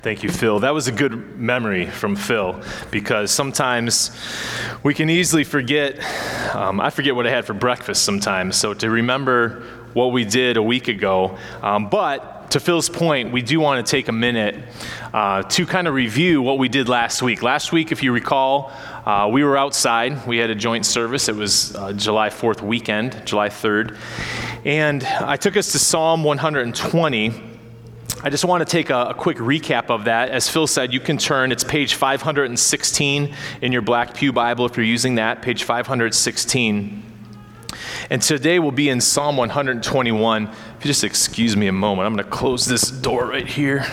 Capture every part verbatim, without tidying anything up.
Thank you, Phil. That was a good memory from Phil, because sometimes we can easily forget. Um, I forget what I had for breakfast sometimes, so to remember what we did a week ago. Um, but to Phil's point, we do want to take a minute uh, to kind of review what we did last week. Last week, if you recall, uh, we were outside. We had a joint service. It was uh, July fourth weekend, July third. And I took us to Psalm one hundred twenty. I just want to take a, a quick recap of that. As Phil said, you can turn, it's page five hundred sixteen in your Black Pew Bible if you're using that, page five hundred sixteen. And today we'll be in Psalm one hundred twenty-one. If you just excuse me a moment, I'm going to close this door right here.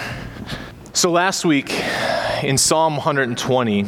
So last week in Psalm one hundred twenty,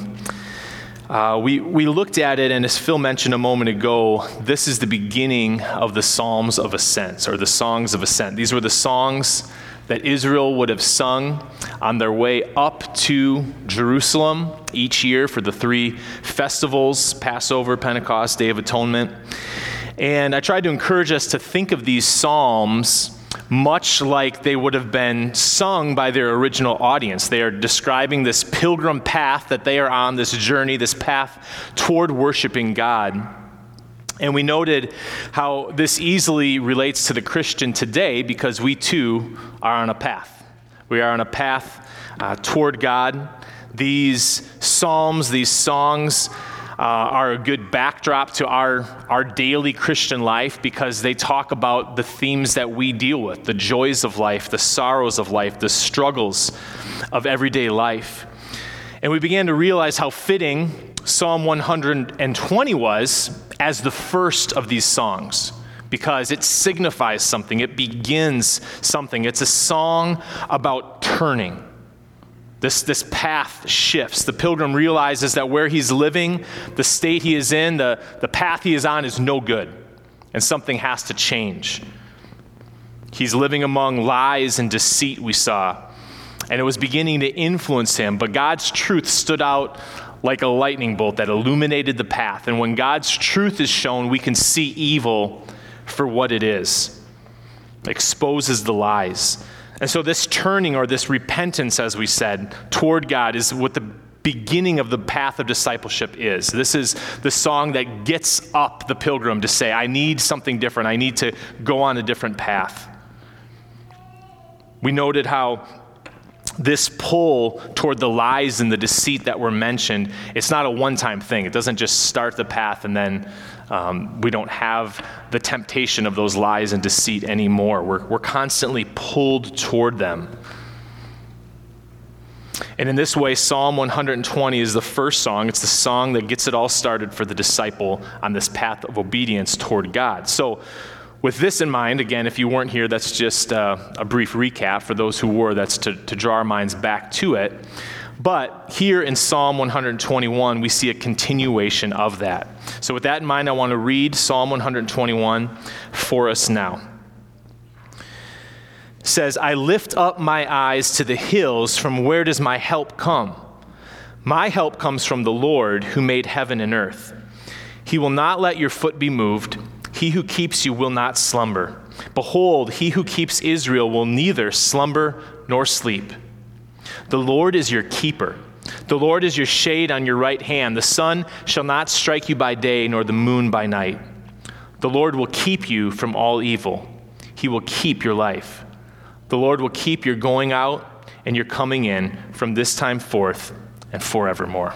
uh, we, we looked at it, and as Phil mentioned a moment ago, this is the beginning of the Psalms of Ascent, or the Songs of Ascent. These were the songs that Israel would have sung on their way up to Jerusalem each year for the three festivals, Passover, Pentecost, Day of Atonement. And I tried to encourage us to think of these psalms much like they would have been sung by their original audience. They are describing this pilgrim path that they are on, this journey, this path toward worshiping God. And we noted how this easily relates to the Christian today, because we too are on a path. We are on a path uh, toward God. These psalms, these songs uh, are a good backdrop to our, our daily Christian life, because they talk about the themes that we deal with, the joys of life, the sorrows of life, the struggles of everyday life. And we began to realize how fitting Psalm one hundred twenty was as the first of these songs, because it signifies something. It begins something. It's a song about turning. This, this path shifts. The pilgrim realizes that where he's living, the state he is in, the, the path he is on is no good, and something has to change. He's living among lies and deceit, we saw, and it was beginning to influence him, but God's truth stood out like a lightning bolt that illuminated the path. And when God's truth is shown, we can see evil for what it is. It exposes the lies. And so this turning, or this repentance, as we said, toward God is what the beginning of the path of discipleship is. This is the song that gets up the pilgrim to say, I need something different. I need to go on a different path. We noted how this pull toward the lies and the deceit that were mentioned, it's not a one-time thing. It doesn't just start the path and then um, we don't have the temptation of those lies and deceit anymore. We're, we're constantly pulled toward them. And in this way, Psalm one hundred twenty is the first song. It's the song that gets it all started for the disciple on this path of obedience toward God. So with this in mind, again, if you weren't here, that's just uh, a brief recap. For those who were, that's to, to draw our minds back to it. But here in Psalm one hundred twenty-one, we see a continuation of that. So with that in mind, I want to read Psalm one hundred twenty-one for us now. It says, I lift up my eyes to the hills. From where does my help come? My help comes from the Lord who made heaven and earth. He will not let your foot be moved. He who keeps you will not slumber. Behold, he who keeps Israel will neither slumber nor sleep. The Lord is your keeper. The Lord is your shade on your right hand. The sun shall not strike you by day, nor the moon by night. The Lord will keep you from all evil. He will keep your life. The Lord will keep your going out and your coming in from this time forth and forevermore.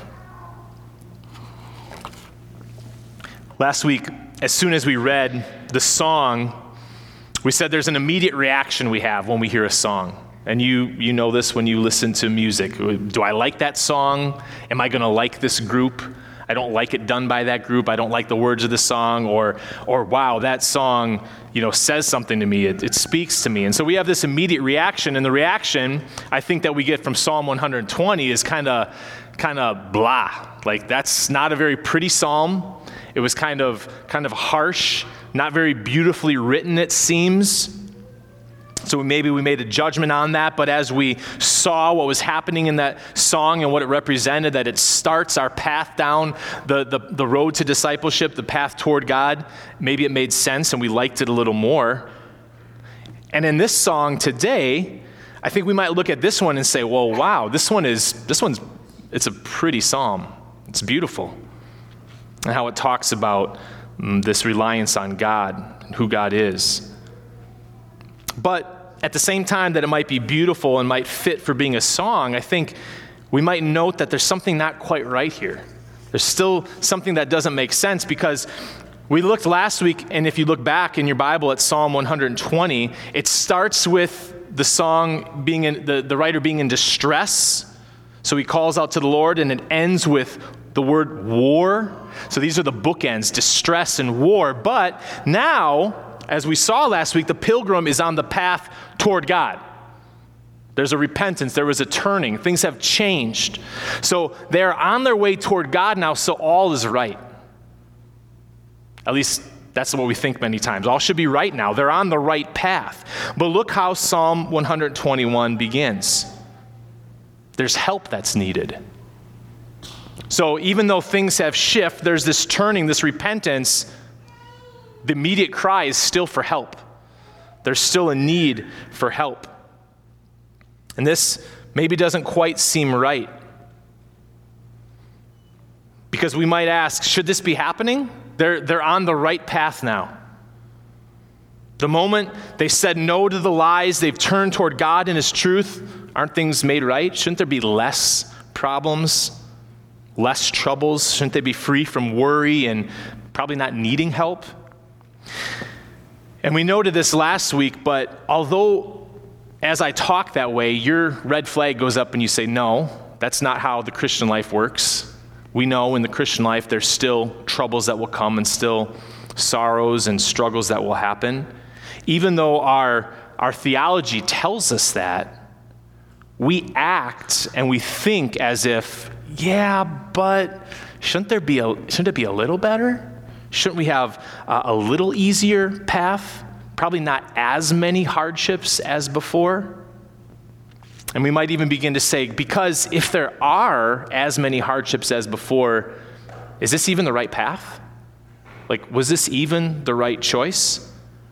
Last week, as soon as we read the song, we said there's an immediate reaction we have when we hear a song. And you you know this when you listen to music. Do I like that song? Am I going to like this group? I don't like it done by that group. I don't like the words of the song. Or, or wow, that song, you know, says something to me. It, it speaks to me. And so we have this immediate reaction. And the reaction, I think, that we get from Psalm one hundred twenty is kind of kind of blah. Like, that's not a very pretty psalm. It was kind of kind of harsh, not very beautifully written, it seems. So maybe we made a judgment on that, but as we saw what was happening in that song and what it represented, that it starts our path down the, the, the road to discipleship, the path toward God, maybe it made sense and we liked it a little more. And in this song today, I think we might look at this one and say, well, wow, this one is, this one's, it's a pretty psalm. It's beautiful. And how it talks about um, this reliance on God and who God is. But at the same time that it might be beautiful and might fit for being a song, I think we might note that there's something not quite right here. There's still something that doesn't make sense, because we looked last week, and if you look back in your Bible at Psalm one hundred twenty, it starts with the song being in, the, the writer being in distress. So he calls out to the Lord, and it ends with the word war. So these are the bookends, distress and war. But now, as we saw last week, the pilgrim is on the path toward God. There's a repentance, there was a turning, things have changed. So they're on their way toward God now, so all is right. At least that's what we think many times. All should be right now. They're on the right path. But look how Psalm one hundred twenty-one begins. There's help that's needed. So even though things have shifted, there's this turning, this repentance, the immediate cry is still for help. There's still a need for help. And this maybe doesn't quite seem right. Because we might ask, should this be happening? They're, they're on the right path now. The moment they said no to the lies, they've turned toward God and His truth, aren't things made right? Shouldn't there be less problems, less troubles? Shouldn't they be free from worry and probably not needing help? And we noted this last week, but although as I talk that way, your red flag goes up and you say, no, that's not how the Christian life works. We know in the Christian life there's still troubles that will come and still sorrows and struggles that will happen. Even though our, our theology tells us that, we act and we think as if, yeah, but shouldn't there be a, shouldn't it be a little better? Shouldn't we have a, a little easier path? Probably not as many hardships as before. And we might even begin to say, because if there are as many hardships as before, is this even the right path? Like, was this even the right choice?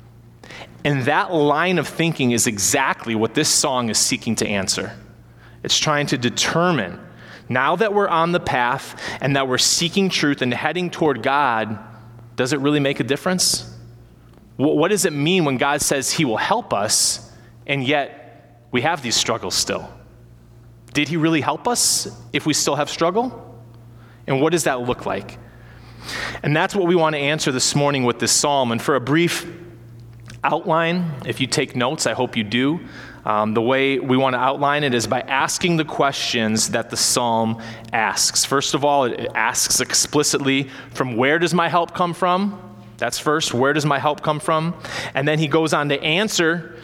And that line of thinking is exactly what this song is seeking to answer. It's trying to determine, now that we're on the path and that we're seeking truth and heading toward God, does it really make a difference? What does it mean when God says He will help us, and yet we have these struggles still? Did He really help us if we still have struggle? And what does that look like? And that's what we want to answer this morning with this psalm. And for a brief outline, if you take notes, I hope you do. Um, the way we want to outline it is by asking the questions that the psalm asks. First of all, it asks explicitly, from where does my help come from? That's first, where does my help come from? And then he goes on to answer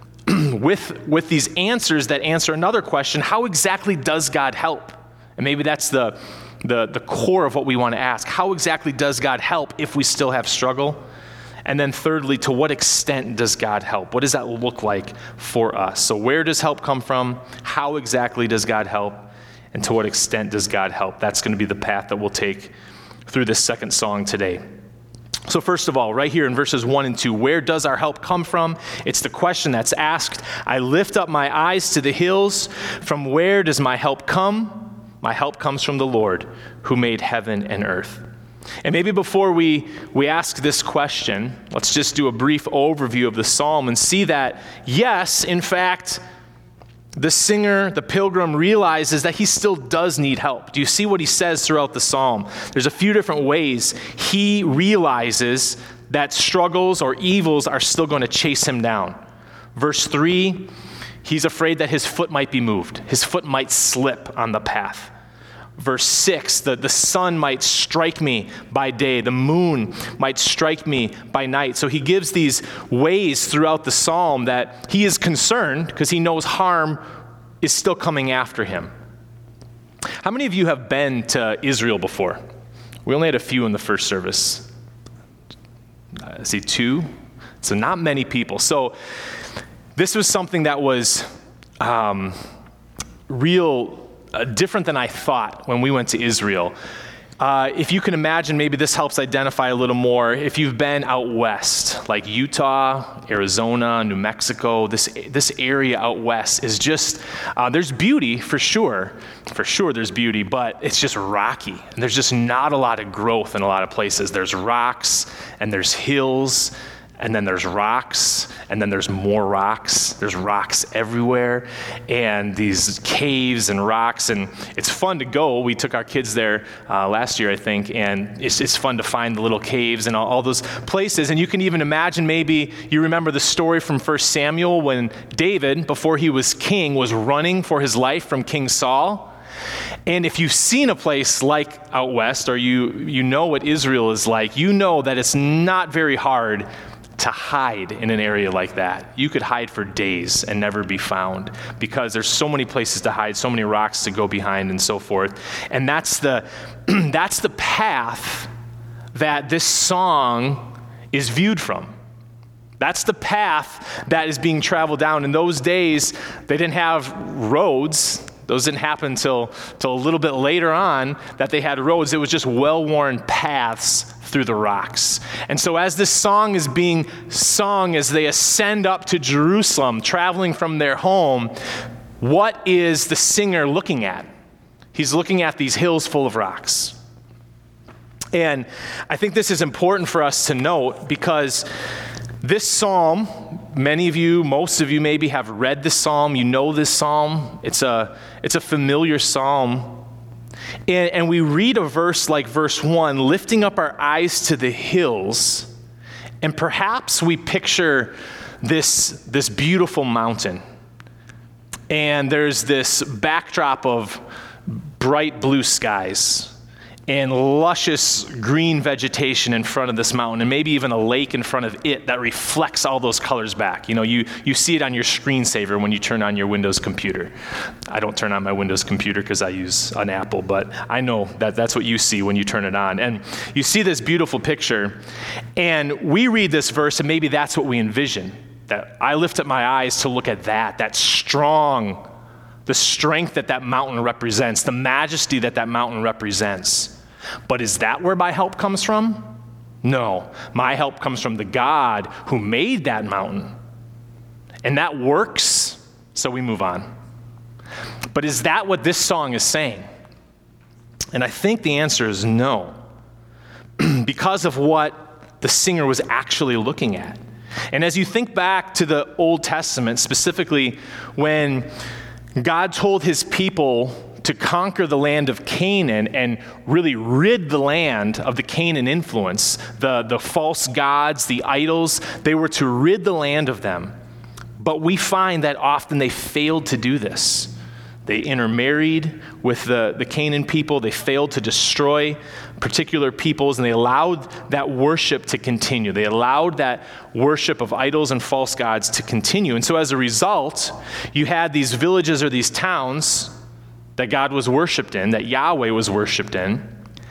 with, with these answers that answer another question, how exactly does God help? And maybe that's the, the, the core of what we want to ask. How exactly does God help if we still have struggle? And then thirdly, to what extent does God help? What does that look like for us? So where does help come from? How exactly does God help? And to what extent does God help? That's going to be the path that we'll take through this second song today. So first of all, right here in verses one and two, where does our help come from? It's the question that's asked. I lift up my eyes to the hills. From where does my help come? My help comes from the Lord who made heaven and earth. And maybe before we, we ask this question, let's just do a brief overview of the psalm and see that, yes, in fact, the singer, the pilgrim, realizes that he still does need help. Do you see what he says throughout the psalm? There's a few different ways he realizes that struggles or evils are still going to chase him down. Verse three, he's afraid that his foot might be moved. His foot might slip on the path. Verse six, the, the sun might strike me by day. The moon might strike me by night. So he gives these ways throughout the psalm that he is concerned because he knows harm is still coming after him. How many of you have been to Israel before? We only had a few in the first service. I see two. So not many people. So this was something that was um, real Uh, different than I thought when we went to Israel. Uh, if you can imagine, maybe this helps identify a little more. If you've been out west, like Utah, Arizona, New Mexico, this this area out west is just, uh, there's beauty for sure. For sure there's beauty, but it's just rocky. And there's just not a lot of growth in a lot of places. There's rocks and there's hills. And then there's rocks, and then there's more rocks. There's rocks everywhere, and these caves and rocks, and it's fun to go. We took our kids there uh, last year, I think, and it's, it's fun to find the little caves and all, all those places. And you can even imagine, maybe you remember the story from First Samuel when David, before he was king, was running for his life from King Saul. And if you've seen a place like out west, or you you know what Israel is like, you know that it's not very hard to hide in an area like that. You could hide for days and never be found because there's so many places to hide, so many rocks to go behind and so forth. And that's the that's the path that this song is viewed from. That's the path that is being traveled down. In those days, they didn't have roads. Those didn't happen until till a little bit later on that they had roads. It was just well-worn paths through the rocks. And so as this song is being sung, as they ascend up to Jerusalem, traveling from their home, what is the singer looking at? He's looking at these hills full of rocks. And I think this is important for us to note because this psalm, many of you, most of you maybe have read this psalm. You know this psalm. It's a, it's a familiar psalm. And, and we read a verse like verse one, lifting up our eyes to the hills, and perhaps we picture this, this beautiful mountain. And there's this backdrop of bright blue skies and luscious green vegetation in front of this mountain, and maybe even a lake in front of it that reflects all those colors back. You know, you, you see it on your screensaver when you turn on your Windows computer. I don't turn on my Windows computer because I use an Apple, but I know that that's what you see when you turn it on. And you see this beautiful picture, and we read this verse, and maybe that's what we envision, that I lift up my eyes to look at that, that strong, the strength that that mountain represents, the majesty that that mountain represents. But is that where my help comes from? No. My help comes from the God who made that mountain. And that works, so we move on. But is that what this song is saying? And I think the answer is no. Because of what the singer was actually looking at. And as you think back to the Old Testament, specifically when God told his people to conquer the land of Canaan and really rid the land of the Canaan influence, the, the false gods, the idols, they were to rid the land of them. But we find that often they failed to do this. They intermarried with the, the Canaan people. They failed to destroy particular peoples, and they allowed that worship to continue. They allowed that worship of idols and false gods to continue. And so as a result, you had these villages or these towns that God was worshiped in, that Yahweh was worshiped in,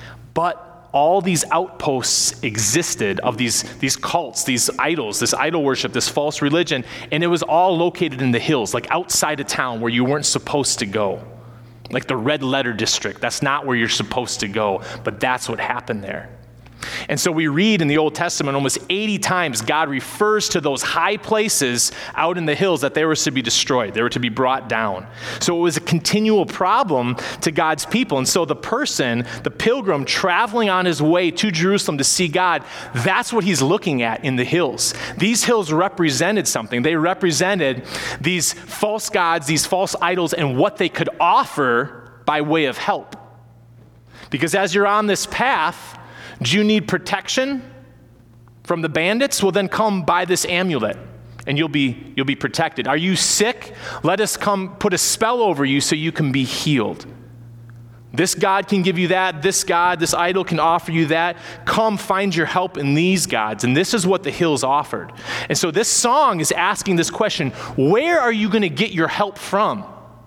but all these outposts existed of these, these cults, these idols, this idol worship, this false religion, and it was all located in the hills, like outside of town where you weren't supposed to go. Like the Red Letter District, that's not where you're supposed to go, but that's what happened there. And so we read in the Old Testament almost eighty times God refers to those high places out in the hills that they were to be destroyed. They were to be brought down. So it was a continual problem to God's people. And so the person, the pilgrim traveling on his way to Jerusalem to see God, that's what he's looking at in the hills. These hills represented something. They represented these false gods, these false idols, and what they could offer by way of help. Because as you're on this path, do you need protection from the bandits? Well, then come buy this amulet and you'll be you'll be protected. Are you sick? Let us come put a spell over you so you can be healed. This God can give you that. This God, this idol can offer you that. Come find your help in these gods. And this is what the hills offered. And so this song is asking this question, where are you going to get your help from?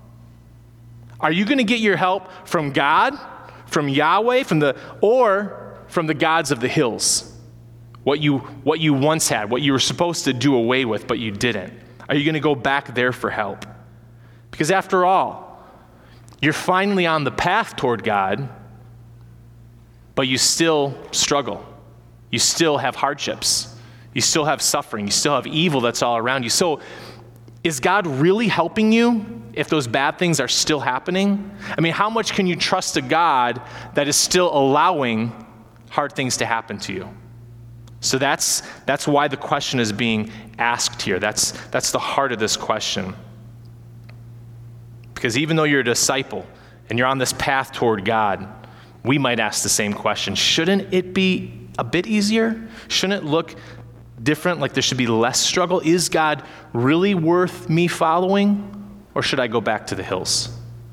Are you going to get your help from God, from Yahweh, from the or from the gods of the hills, what you what you once had, what you were supposed to do away with, but you didn't? Are you going to go back there for help? Because after all, you're finally on the path toward God, but you still struggle. You still have hardships. You still have suffering. You still have evil that's all around you. So is God really helping you if those bad things are still happening? I mean, how much can you trust a God that is still allowing hard things to happen to you? So that's that's why the question is being asked here. That's that's the heart of this question. Because even though you're a disciple and you're on this path toward God, we might ask the same question. Shouldn't it be a bit easier? Shouldn't it look different, like there should be less struggle? Is God really worth me following, or should I go back to the hills?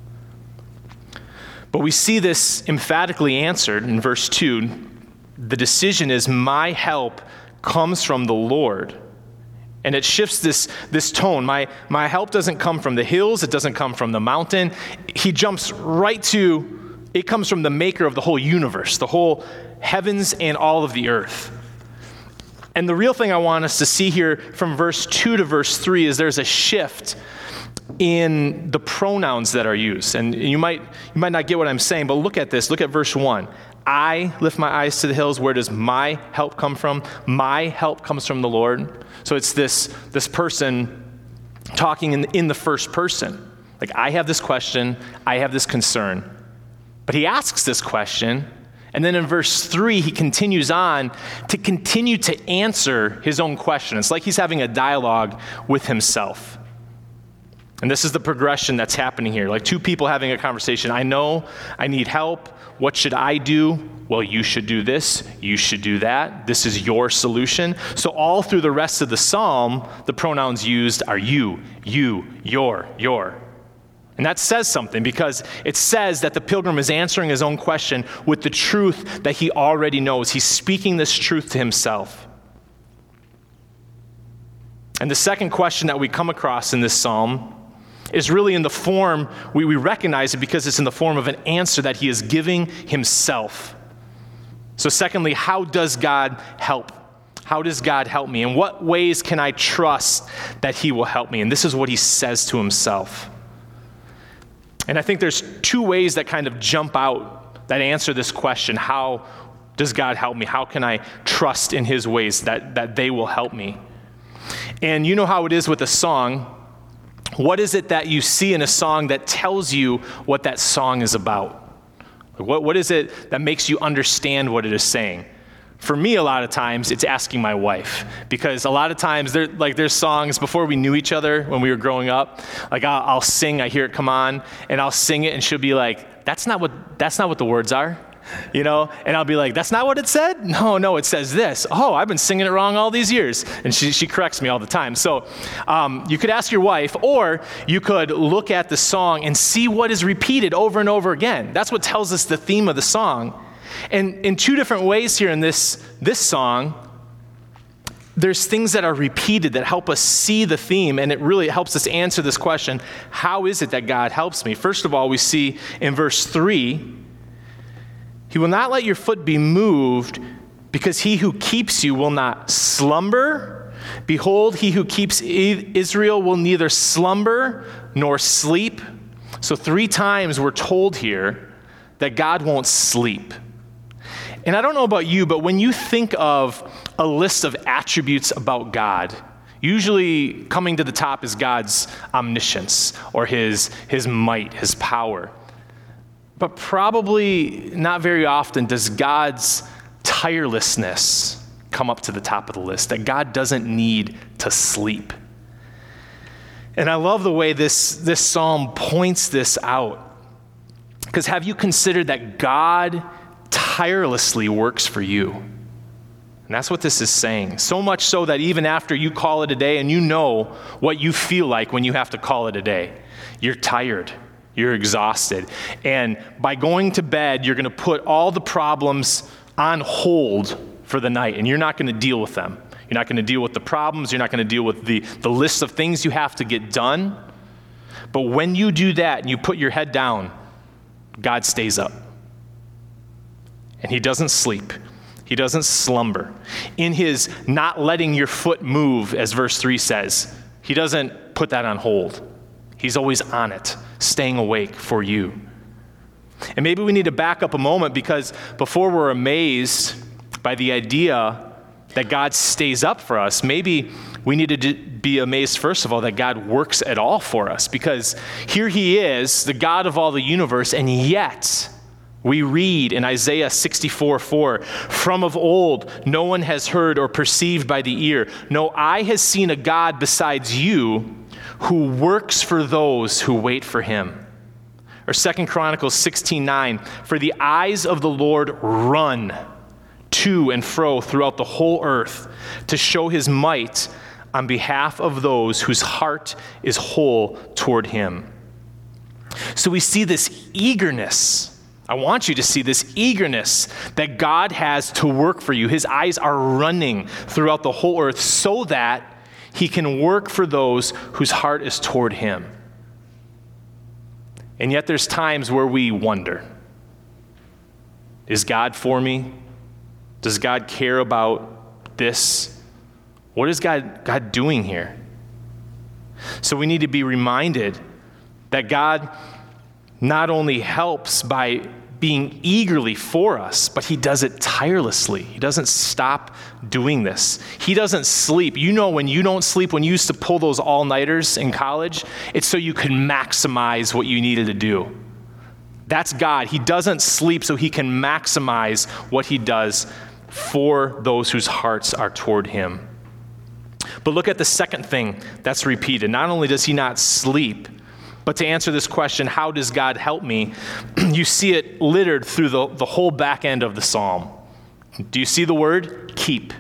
But we see this emphatically answered in verse two. The decision is, my help comes from the Lord. And it shifts this, this tone. My, my help doesn't come from the hills. It doesn't come from the mountain. He jumps right to, it comes from the maker of the whole universe, the whole heavens and all of the earth. And the real thing I want us to see here from verse two to verse three is there's a shift in the pronouns that are used. And you might, you might not get what I'm saying, but look at this. Look at verse one. I lift my eyes to the hills. Where does my help come from? My help comes from the Lord. So it's this, this person talking in, in the first person. Like, I have this question. I have this concern. But he asks this question. And then in verse three, he continues on to continue to answer his own question. It's like he's having a dialogue with himself. And this is the progression that's happening here. Like two people having a conversation. I know I need help. What should I do? Well, you should do this. You should do that. This is your solution. So all through the rest of the psalm, the pronouns used are you, you, your, your. And that says something, because it says that the pilgrim is answering his own question with the truth that he already knows. He's speaking this truth to himself. And the second question that we come across in this psalm is really in the form, we, we recognize it because it's in the form of an answer that he is giving himself. So secondly, how does God help? How does God help me? In what ways can I trust that he will help me? And this is what he says to himself. And I think there's two ways that kind of jump out that answer this question. How does God help me? How can I trust in his ways that, that they will help me? And you know how it is with a song. What is it that you see in a song that tells you what that song is about? What, what is it that makes you understand what it is saying? For me, a lot of times, it's asking my wife, because a lot of times, there, like there's songs before we knew each other when we were growing up. Like I'll, I'll sing, I hear it come on, and I'll sing it, and she'll be like, "That's not what that's not what the words are," you know. And I'll be like, "That's not what it said? No, no, it says this." "Oh, I've been singing it wrong all these years," and she she corrects me all the time. So um, you could ask your wife, or you could look at the song and see what is repeated over and over again. That's what tells us the theme of the song. And in two different ways here in this, this song, there's things that are repeated that help us see the theme, and it really helps us answer this question, how is it that God helps me? First of all, we see in verse three, he will not let your foot be moved, because he who keeps you will not slumber. Behold, he who keeps Israel will neither slumber nor sleep. So three times we're told here that God won't sleep. And I don't know about you, but when you think of a list of attributes about God, usually coming to the top is God's omniscience or his, his might, his power. But probably not very often does God's tirelessness come up to the top of the list, that God doesn't need to sleep. And I love the way this, this psalm points this out. Because have you considered that God tirelessly works for you? And that's what this is saying. So much so that even after you call it a day, and you know what you feel like when you have to call it a day, you're tired, you're exhausted. And by going to bed, you're going to put all the problems on hold for the night, and you're not going to deal with them. You're not going to deal with the problems. You're not going to deal with the, the list of things you have to get done. But when you do that and you put your head down, God stays up. And he doesn't sleep. He doesn't slumber. In his not letting your foot move, as verse three says, he doesn't put that on hold. He's always on it, staying awake for you. And maybe we need to back up a moment, because before we're amazed by the idea that God stays up for us, maybe we need to be amazed, first of all, that God works at all for us. Because here he is, the God of all the universe, and yet we read in Isaiah sixty-four four, "From of old no one has heard or perceived by the ear. No eye has seen a God besides you, who works for those who wait for him." Or Second Chronicles sixteen nine, "For the eyes of the Lord run to and fro throughout the whole earth to show his might on behalf of those whose heart is whole toward him." So we see this eagerness. I want you to see this eagerness that God has to work for you. His eyes are running throughout the whole earth so that he can work for those whose heart is toward him. And yet there's times where we wonder, is God for me? Does God care about this? What is God, God doing here? So we need to be reminded that God not only helps by being eagerly for us, but he does it tirelessly. He doesn't stop doing this. He doesn't sleep. You know, when you don't sleep, when you used to pull those all-nighters in college, it's so you can maximize what you needed to do. That's God. He doesn't sleep so he can maximize what he does for those whose hearts are toward him. But look at the second thing that's repeated. Not only does he not sleep, but to answer this question, how does God help me? You see it littered through the, the whole back end of the psalm. Do you see the word? Keep.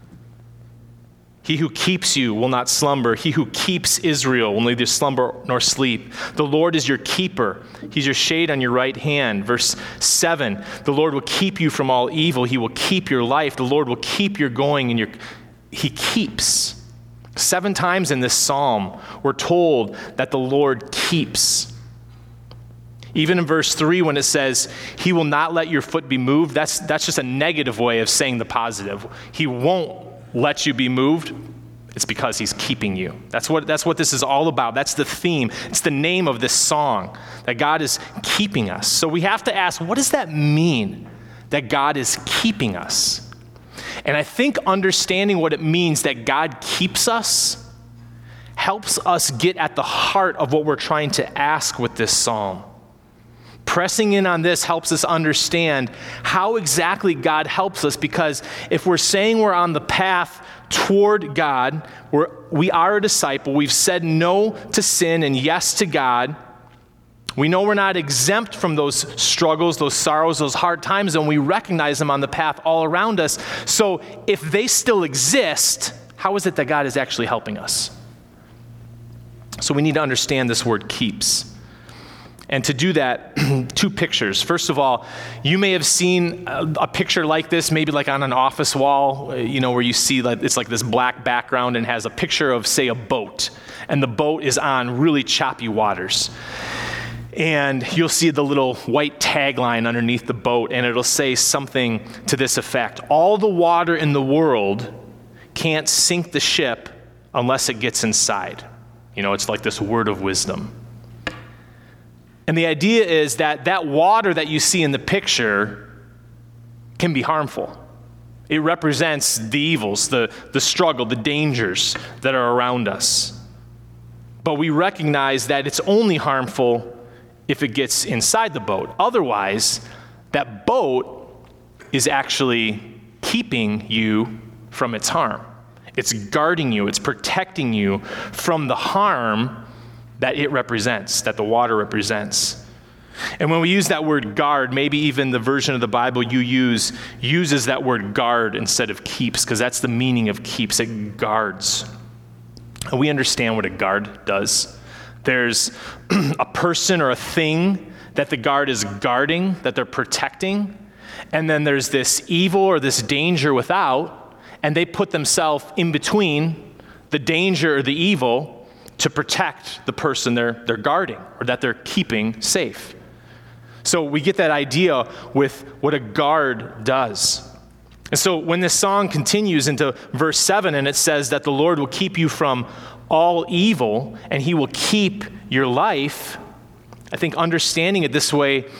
He who keeps you will not slumber. He who keeps Israel will neither slumber nor sleep. The Lord is your keeper. He's your shade on your right hand. Verse seven, the Lord will keep you from all evil. He will keep your life. The Lord will keep your going and your, he keeps. Seven times in this psalm, we're told that the Lord keeps. Even in verse three, when it says, he will not let your foot be moved, that's, that's just a negative way of saying the positive. He won't let you be moved. It's because he's keeping you. That's what, that's what this is all about. That's the theme. It's the name of this song, that God is keeping us. So we have to ask, what does that mean, that God is keeping us? And I think understanding what it means that God keeps us helps us get at the heart of what we're trying to ask with this psalm. Pressing in on this helps us understand how exactly God helps us, because if we're saying we're on the path toward God, we're, we are a disciple, we've said no to sin and yes to God, we know we're not exempt from those struggles, those sorrows, those hard times, and we recognize them on the path all around us. So if they still exist, how is it that God is actually helping us? So we need to understand this word keeps. And to do that, two pictures. First of all, you may have seen a, a picture like this, maybe like on an office wall, you know, where you see like it's like this black background and has a picture of, say, a boat. And the boat is on really choppy waters. And you'll see the little white tagline underneath the boat, and it'll say something to this effect: all the water in the world can't sink the ship unless it gets inside. You know, it's like this word of wisdom. And the idea is that that water that you see in the picture can be harmful. It represents the evils, the, the struggle, the dangers that are around us. But we recognize that it's only harmful if it gets inside the boat. Otherwise, that boat is actually keeping you from its harm. It's guarding you, it's protecting you from the harm that it represents, that the water represents. And when we use that word guard, maybe even the version of the Bible you use uses that word guard instead of keeps, because that's the meaning of keeps. It guards. And we understand what a guard does. There's a person or a thing that the guard is guarding, that they're protecting, and then there's this evil or this danger without, and they put themselves in between the danger or the evil to protect the person they're, they're guarding or that they're keeping safe. So we get that idea with what a guard does. And so when this song continues into verse seven and it says that the Lord will keep you from all evil and he will keep your life, I think understanding it this way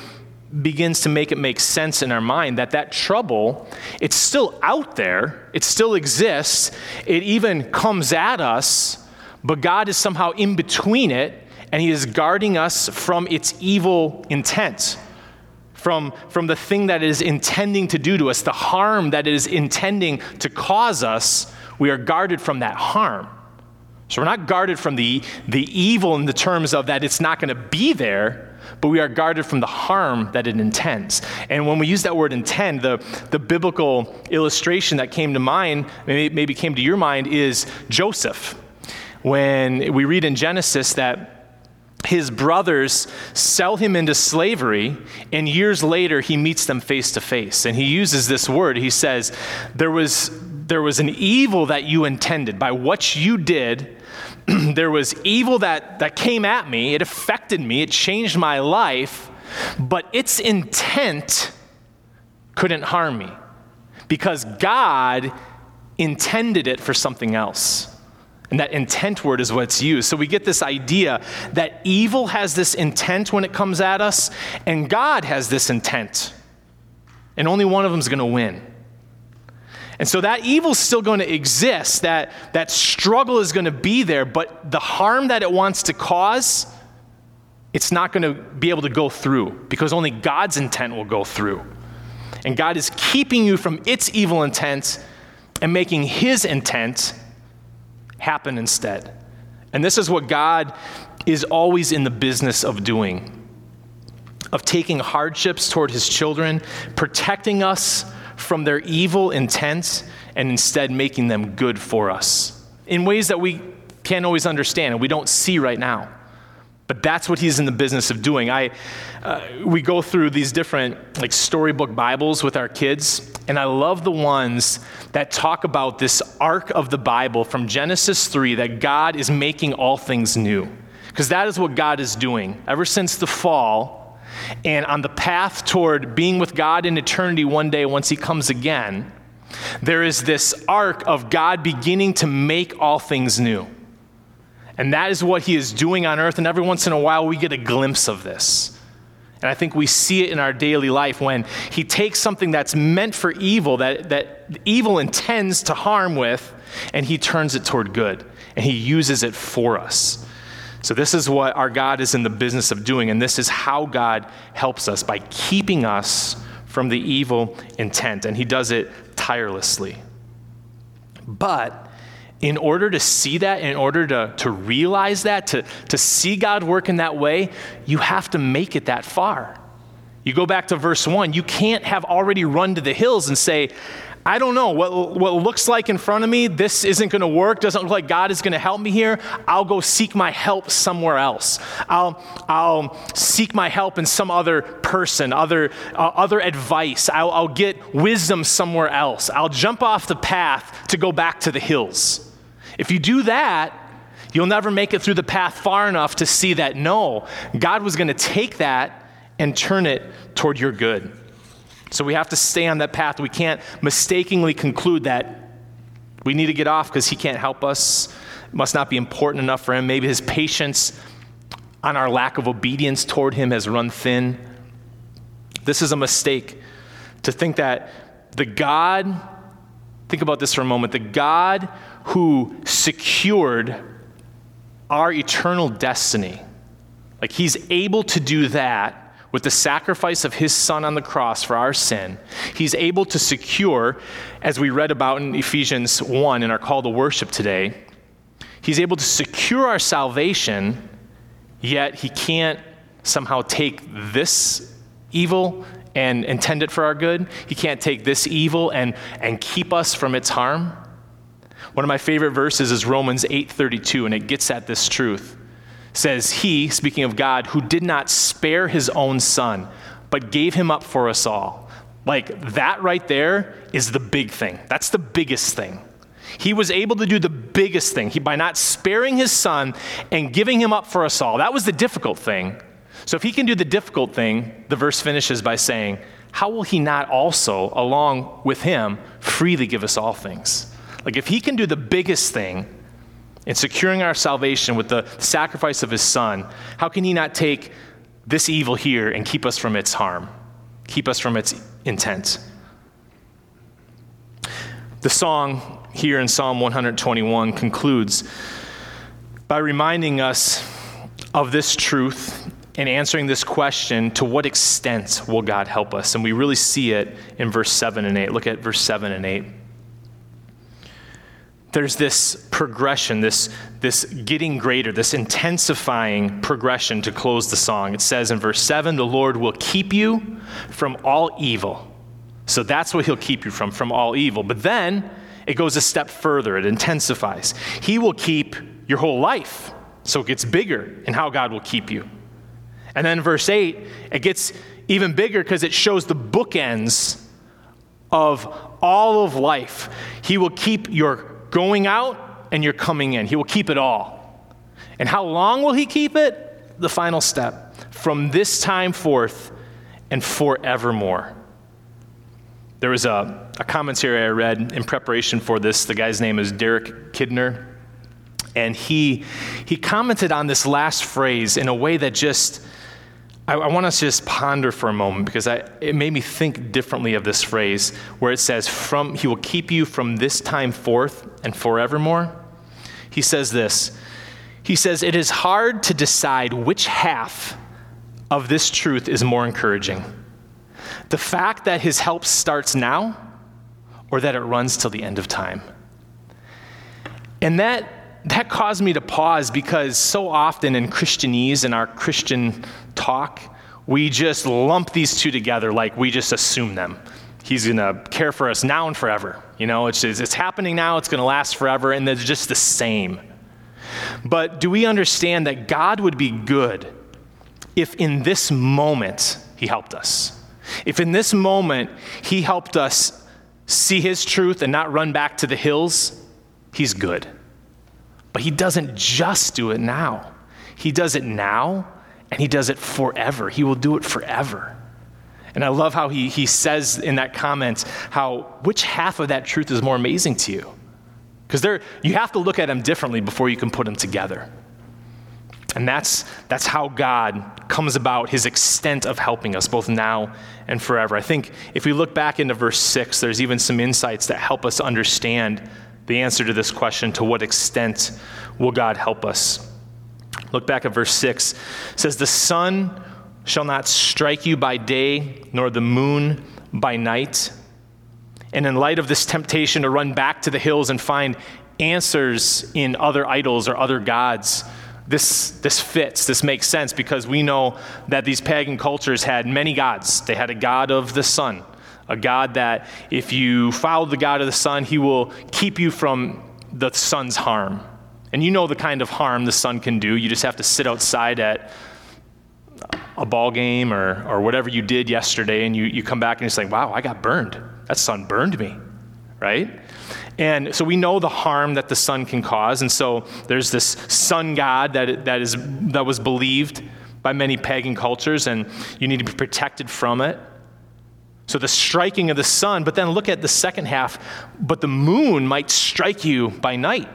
begins to make it make sense in our mind that that trouble, it's still out there, it still exists, it even comes at us, but God is somehow in between it, and he is guarding us from its evil intent, from, from the thing that it is intending to do to us, the harm that it is intending to cause us. We are guarded from that harm. So we're not guarded from the, the evil in the terms of that it's not going to be there, but we are guarded from the harm that it intends. And when we use that word intend, the, the biblical illustration that came to mind, maybe, maybe came to your mind, is Joseph. When we read in Genesis that his brothers sell him into slavery, and years later he meets them face to face. And he uses this word. He says, there was, there was an evil that you intended. By what you did, there was evil that, that came at me. It affected me. It changed my life. But its intent couldn't harm me because God intended it for something else. And that intent word is what's used. So we get this idea that evil has this intent when it comes at us, and God has this intent. And only one of them is going to win. And so that evil's still going to exist, that, that struggle is going to be there, but the harm that it wants to cause, it's not going to be able to go through because only God's intent will go through. And God is keeping you from its evil intent and making his intent happen instead. And this is what God is always in the business of doing, of taking hardships toward his children, protecting us from their evil intent, and instead making them good for us in ways that we can't always understand and we don't see right now. But that's what he's in the business of doing. I, uh, we go through these different like storybook Bibles with our kids, and I love the ones that talk about this arc of the Bible from Genesis three, that God is making all things new. Because that is what God is doing ever since the fall. And on the path toward being with God in eternity one day once he comes again, there is this arc of God beginning to make all things new. And that is what he is doing on earth, and every once in a while we get a glimpse of this. And I think we see it in our daily life when he takes something that's meant for evil, that, that evil intends to harm with, and he turns it toward good, and he uses it for us. So this is what our God is in the business of doing, and this is how God helps us, by keeping us from the evil intent, and he does it tirelessly. But in order to see that, in order to, to realize that, to, to see God work in that way, you have to make it that far. You go back to verse one, you can't have already run to the hills and say, I don't know, what, what looks like in front of me, this isn't going to work, doesn't look like God is going to help me here. I'll go seek my help somewhere else. I'll, I'll seek my help in some other person, other, uh, other advice. I'll, I'll get wisdom somewhere else. I'll jump off the path to go back to the hills. If you do that, you'll never make it through the path far enough to see that, no, God was going to take that and turn it toward your good. So we have to stay on that path. We can't mistakenly conclude that we need to get off because he can't help us. It must not be important enough for him. Maybe his patience on our lack of obedience toward him has run thin. This is a mistake to think that the God, think about this for a moment, the God who secured our eternal destiny, like he's able to do that with the sacrifice of his son on the cross for our sin. He's able to secure, as we read about in Ephesians one in our call to worship today, he's able to secure our salvation, yet he can't somehow take this evil and intend it for our good. He can't take this evil and, and keep us from its harm. One of my favorite verses is Romans eight thirty-two, and it gets at this truth. It says, he, speaking of God, who did not spare his own son, but gave him up for us all. Like that right there is the big thing. That's the biggest thing. He was able to do the biggest thing he, by not sparing his son and giving him up for us all. That was the difficult thing. So if he can do the difficult thing, the verse finishes by saying, how will he not also, along with him, freely give us all things? Like if he can do the biggest thing in securing our salvation with the sacrifice of his son, how can he not take this evil here and keep us from its harm, keep us from its intent. The song here in Psalm one twenty-one concludes by reminding us of this truth and answering this question, to what extent will God help us? And we really see it in verse seven and eight. Look at verse seven and eight. There's this progression, this, this getting greater, this intensifying progression to close the song. It says in verse seven, the Lord will keep you from all evil. So that's what he'll keep you from, from all evil. But then it goes a step further. It intensifies. He will keep your whole life. So it gets bigger in how God will keep you. And then verse eight, it gets even bigger because it shows the bookends of all of life. He will keep your going out and your coming in. He will keep it all. And how long will he keep it? The final step. From this time forth and forevermore. There was a, a commentary I read in preparation for this. The guy's name is Derek Kidner. And he he commented on this last phrase in a way that just, I, I want us to just ponder for a moment, because I, it made me think differently of this phrase where it says, "From he will keep you from this time forth and forevermore." He says this. He says, "It is hard to decide which half of this truth is more encouraging. The fact that his help starts now, or that it runs till the end of time." And that that caused me to pause, because so often in Christianese, in our Christian talk, we just lump these two together, like we just assume them. He's going to care for us now and forever. You know, it's just, it's happening now, it's going to last forever, and they're just the same. But do we understand that God would be good if in this moment he helped us? If in this moment he helped us see his truth and not run back to the hills, he's good. But he doesn't just do it now. He does it now, and he does it forever. He will do it forever. And I love how he, he says in that comment how, which half of that truth is more amazing to you? Because there, you have to look at them differently before you can put them together. And that's, that's how God comes about, his extent of helping us both now and forever. I think if we look back into verse six, there's even some insights that help us understand the answer to this question, to what extent will God help us? Look back at verse six. It says, "The sun shall not strike you by day, nor the moon by night." And in light of this temptation to run back to the hills and find answers in other idols or other gods, this, this fits, this makes sense, because we know that these pagan cultures had many gods. They had a god of the sun, a God that if you follow the God of the sun, he will keep you from the sun's harm. And you know the kind of harm the sun can do. You just have to sit outside at a ball game or or whatever you did yesterday, and you, you come back and it's like, wow, I got burned. That sun burned me, right? And so we know the harm that the sun can cause. And so there's this sun god that that is that was believed by many pagan cultures, and you need to be protected from it. So the striking of the sun, but then look at the second half, but the moon might strike you by night.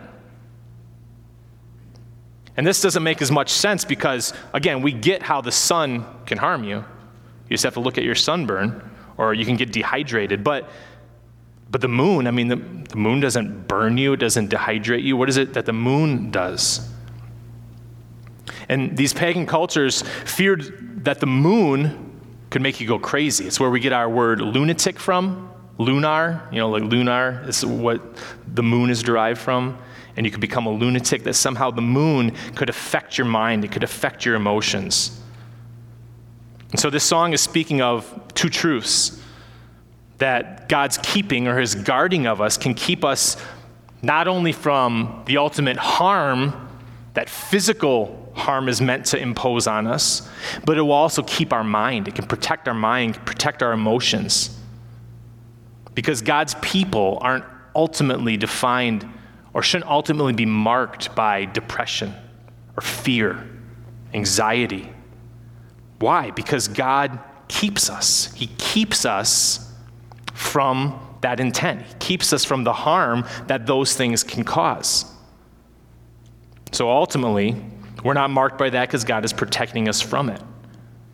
And this doesn't make as much sense because, again, we get how the sun can harm you. You just have to look at your sunburn, or you can get dehydrated. But but the moon, I mean, the, the moon doesn't burn you, it doesn't dehydrate you. What is it that the moon does? And these pagan cultures feared that the moon could make you go crazy. It's where we get our word lunatic from. Lunar, you know, like lunar is what the moon is derived from. And you could become a lunatic, that somehow the moon could affect your mind, it could affect your emotions. And so this song is speaking of two truths, that God's keeping or his guarding of us can keep us not only from the ultimate harm that physical harm is meant to impose on us, but it will also keep our mind. It can protect our mind, protect our emotions. Because God's people aren't ultimately defined or shouldn't ultimately be marked by depression or fear, anxiety. Why? Because God keeps us. He keeps us from that intent. He keeps us from the harm that those things can cause. So ultimately, we're not marked by that because God is protecting us from it.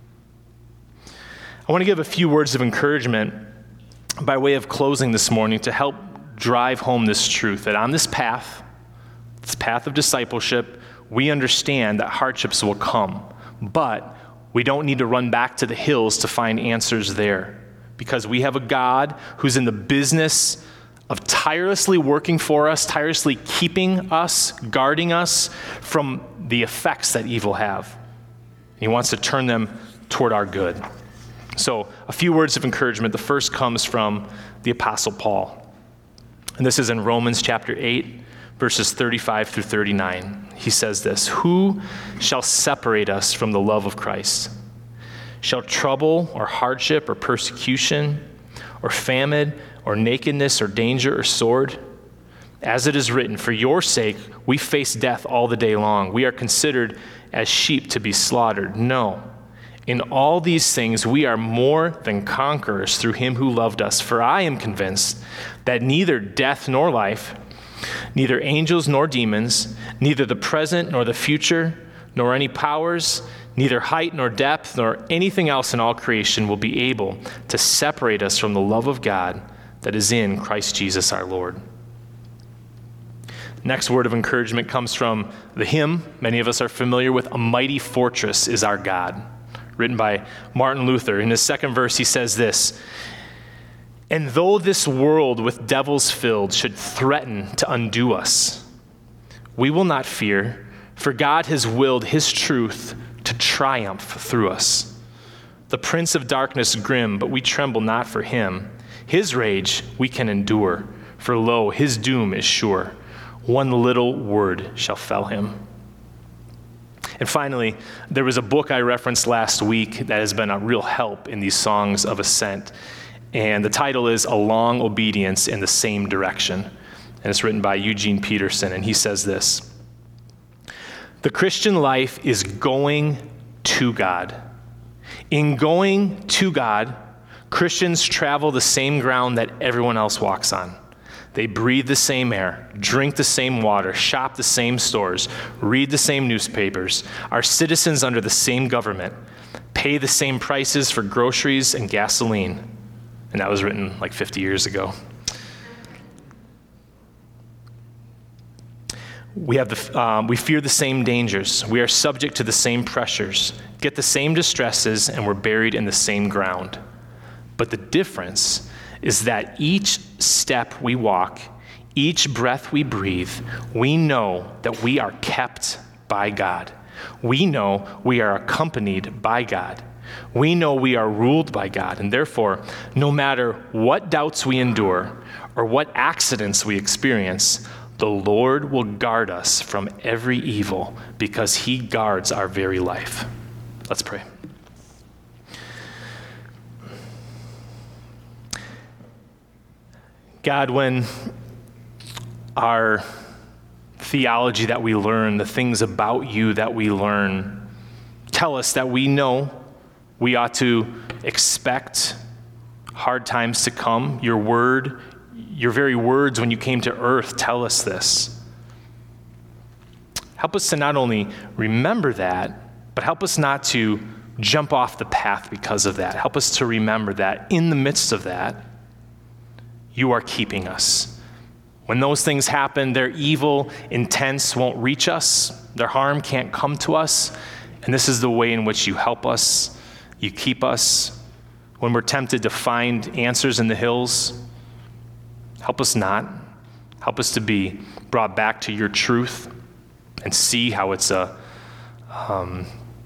I want to give a few words of encouragement by way of closing this morning to help drive home this truth that on this path, this path of discipleship, we understand that hardships will come, but we don't need to run back to the hills to find answers there, because we have a God who's in the business of tirelessly working for us, tirelessly keeping us, guarding us from the effects that evil have. He wants to turn them toward our good. So a few words of encouragement. The first comes from the Apostle Paul. And this is in Romans chapter eight, verses thirty-five through thirty-nine. He says this, "Who shall separate us from the love of Christ? Shall trouble or hardship or persecution or famine or nakedness or danger or sword? As it is written, for your sake we face death all the day long. We are considered as sheep to be slaughtered. No, in all these things we are more than conquerors through him who loved us. For I am convinced that neither death nor life, neither angels nor demons, neither the present nor the future, nor any powers, neither height nor depth, nor anything else in all creation will be able to separate us from the love of God that is in Christ Jesus our Lord." Next word of encouragement comes from the hymn many of us are familiar with, "A Mighty Fortress is Our God," written by Martin Luther. In his second verse, he says this, "And though this world with devils filled should threaten to undo us, we will not fear, for God has willed his truth to triumph through us. The prince of darkness grim, but we tremble not for him. His rage we can endure, for lo, his doom is sure. One little word shall fell him." And finally, there was a book I referenced last week that has been a real help in these songs of ascent. And the title is "A Long Obedience in the Same Direction." And it's written by Eugene Peterson. And he says this, "The Christian life is going to God. In going to God, Christians travel the same ground that everyone else walks on. They breathe the same air, drink the same water, shop the same stores, read the same newspapers, are citizens under the same government, pay the same prices for groceries and gasoline." And that was written like fifty years ago. We have the, um, we fear the same dangers. We are subject to the same pressures, get the same distresses, and we're buried in the same ground. But the difference is that each step we walk, each breath we breathe, we know that we are kept by God. We know we are accompanied by God. We know we are ruled by God. And therefore, no matter what doubts we endure or what accidents we experience, the Lord will guard us from every evil because he guards our very life. Let's pray. God, when our theology that we learn, the things about you that we learn, tell us that we know we ought to expect hard times to come, your word, your very words when you came to earth tell us this. Help us to not only remember that, but help us not to jump off the path because of that. Help us to remember that in the midst of that, you are keeping us. When those things happen, their evil, intense won't reach us. Their harm can't come to us. And this is the way in which you help us. You keep us. When we're tempted to find answers in the hills, help us not. Help us to be brought back to your truth and see how it's a, um,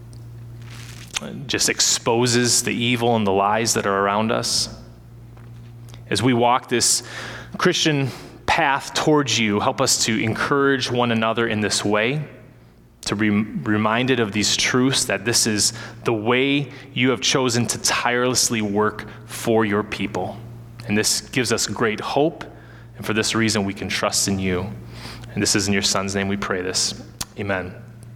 just exposes the evil and the lies that are around us. As we walk this Christian path towards you, help us to encourage one another in this way, to be reminded of these truths, that this is the way you have chosen to tirelessly work for your people. And this gives us great hope, and for this reason we can trust in you. And this is in your Son's name we pray this. Amen.